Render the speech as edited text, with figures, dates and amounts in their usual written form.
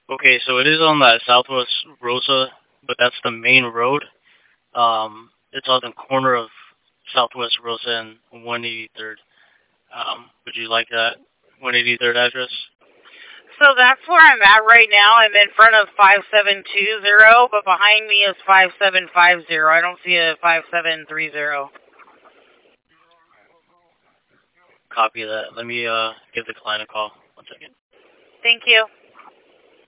Okay, so it is on that Southwest Rosa, but that's the main road. It's on the corner of Southwest Rosa and 183rd. Would you like that 183rd address? So that's where I'm at right now. I'm in front of 5720, but behind me is 5750. I don't see a 5730. Copy that. Let me give the client a call. 1 second. Thank you.